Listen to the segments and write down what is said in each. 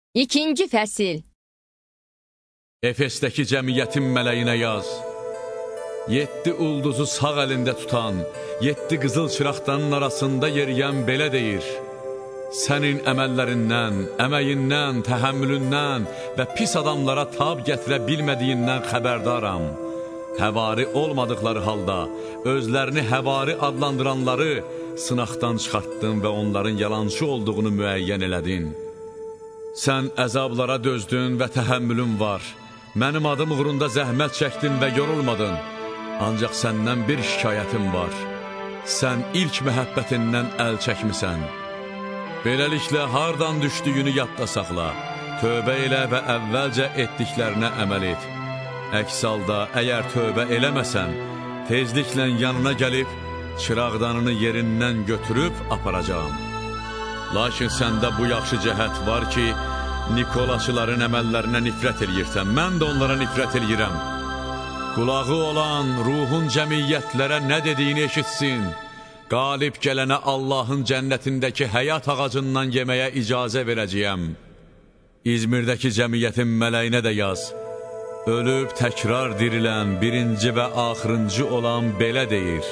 İkinci fəsil. Efesdəki cəmiyyətin mələyinə yaz. 7 ulduzu sağ əlində tutan, 7 qızıl çıraqdanın arasında yeriyən belə deyir: Sənin əməllərindən, əməyindən, təhəmmülündən və pis adamlara tab gətirə bilmədiyindən xəbərdaram. Həvari olmadıkları halda özlərini həvari adlandıranları sınaqdan çıxartdın və onların yalancı olduğunu müəyyən elədin. Sən əzablara dözdün və təhəmmülün var. Mənim adım uğrunda zəhmət çəkdin və yorulmadın. Ancaq səndən bir şikayətim var. Sən ilk məhəbbətindən əl çəkmisən. Beləliklə, hardan düşdüyünü yadda saxla. Tövbə elə və əvvəlcə etdiklərinə əməl et. Əks halda, əgər tövbə eləməsən, tezliklə yanına gəlib, çıraqdanını yerindən götürüb aparacağam. Lakin səndə bu yaxşı cəhət var ki, Nikolaçıların əməllərinə nifrət eləyirsən, mən də onlara nifrət eləyirəm. Qulağı olan ruhun cəmiyyətlərə nə dediyini eşitsin. Qalib gələnə Allahın cənnətindəki həyat ağacından yeməyə icazə verəcəyəm. İzmirdəki cəmiyyətin mələyinə də yaz. Ölüb təkrar dirilən, birinci və axırıncı olan belə deyir: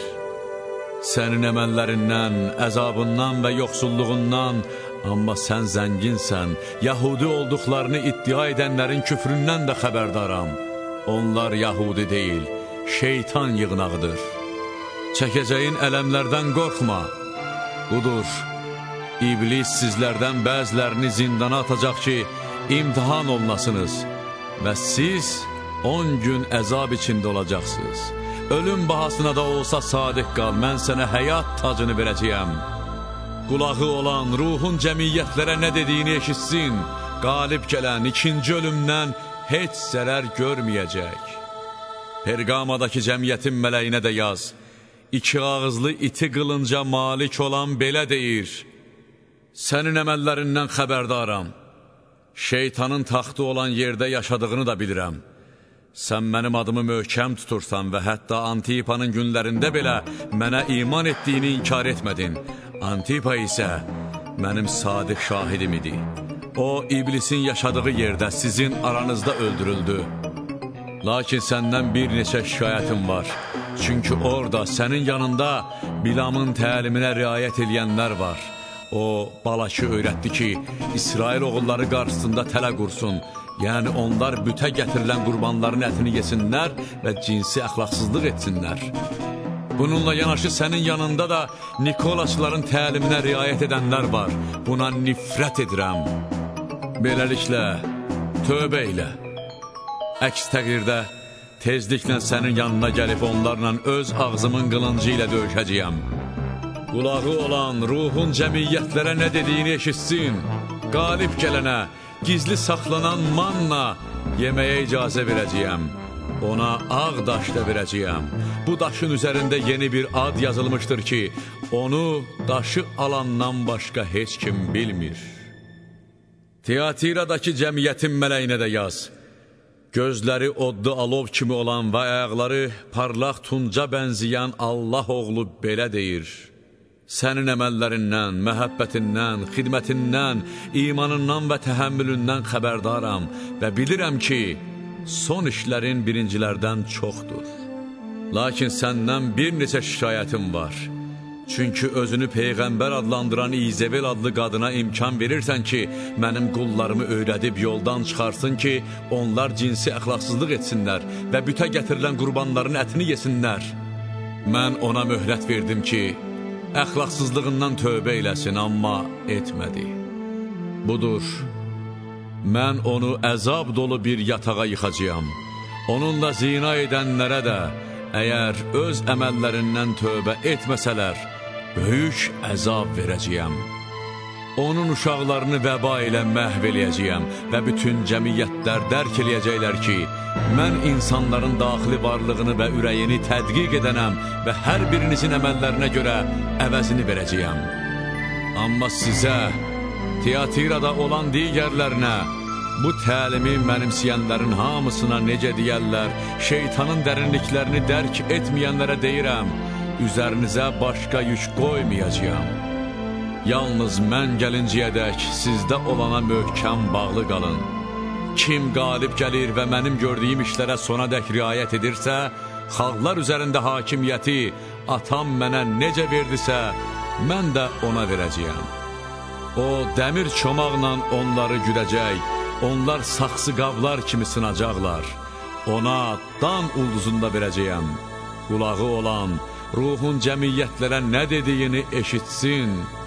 Sənin əməllərindən, əzabından və yoxsulluğundan, amma sən zənginsən, Yahudi olduqlarını iddia edənlərin küfründən də xəbərdaram. Onlar Yahudi deyil, şeytan yığınağıdır. Çəkəcəyin ələmlərdən qorxma. Budur, İblis sizlərdən bəzilərini zindana atacaq ki, imtihan olunasınız və siz 10 gün əzab içində olacaqsınız. Ölüm bahasına da olsa sadiq qal, mən sənə həyat tacını verəcəyəm. Qulağı olan ruhun cəmiyyətlərə nə dediyini eşitsin. Qalib gələn ikinci ölümdən heç zərər görməyəcək. Perqamadakı cəmiyyətin mələyinə də yaz. 2 ağızlı iti qılınca malik olan belə deyir: Sənin əməllərindən xəbərdaram. Şeytanın taxtı olan yerdə yaşadığını da bilirəm. Sən mənim adımı möhkəm tutursan və hətta Antipanın günlərində belə mənə iman etdiyini inkar etmədin. Antipa isə mənim sadiq şahidim idi. O, İblisin yaşadığı yerdə sizin aranızda öldürüldü. Lakin səndən bir neçə şikayətim var. Çünki orada sənin yanında Bilamın təliminə riayət edənlər var. O, Balakı öyrətdi ki, İsrail oğulları qarşısında tələ qursun. Yəni onlar bütə gətirilən qurbanların ətini yesinlər və cinsi əxlaqsızlıq etsinlər. Bununla yanaşı sənin yanında da Nikolaçların təliminə riayət edənlər var. Buna nifrət edirəm. Beləliklə, tövbə elə. Əks təqdirdə, tezliklə sənin yanına gəlib onlarla öz ağzımın qılıncı ilə döyüşəcəyəm. Qulağı olan ruhun cəmiyyətlərə nə dediyini eşitsin. Qalib gələnə, gizli saxlanan manna yeməyə icazə verəcəyəm. Ona ağ daş da verəcəyəm. Bu daşın üzərində yeni bir ad yazılmışdır ki, onu daşı alandan başqa heç kim bilmir. Tiatiradakı cəmiyyətin mələyinə də yaz. Gözləri odlu alov kimi olan və ayaqları parlaq tunca bənzəyən Allah oğlu belə deyir: Sənin əməllərindən, məhəbbətindən, xidmətindən, imanından və təhəmmülündən xəbərdaram və bilirəm ki, son işlərin birincilərdən çoxdur. Lakin səndən bir neçə şikayətim var. Çünki özünü Peyğəmbər adlandıran İzəvel adlı qadına imkan verirsən ki, mənim qullarımı öyrədib yoldan çıxarsın ki, onlar cinsi əxlaqsızlıq etsinlər və bütə gətirilən qurbanların ətini yesinlər. Mən ona möhlət verdim ki, əxlaqsızlığından tövbə eləsin, amma etmədi. Budur, mən onu əzab dolu bir yatağa yıxacağam. Onunla zina edənlərə də, əgər öz əməllərindən tövbə etməsələr, böyük əzab verəcəyəm. Onun uşaqlarını vəba ilə məhv eləyəcəyəm və bütün cəmiyyətlər dərk eləyəcəklər ki, mən insanların daxili varlığını və ürəyini tədqiq edənəm və hər birinizin əməllərinə görə əvəzini verəcəyəm. Amma sizə, Tiatirada olan digərlərinə, bu təlimi mənimsəyənlərin hamısına necə deyərlər, şeytanın dərinliklərini dərk etməyənlərə deyirəm, üzərinizə başqa yük qoymayacağam. Yalnız mən gəlinciyədək sizdə olana möhkəm bağlı qalın. Kim qalib gəlir və mənim gördüyüm işlərə sonadək riayət edirsə, xalqlar üzərində hakimiyyəti atam mənə necə verdisə, mən də ona verəcəyəm. O, dəmir çomaqla onları güdəcək, onlar saxsı qablar kimi sınacaqlar. Ona dan ulduzunda verəcəyəm. Qulağı olan, ruhun cəmiyyətlərə nə dediyini eşitsin.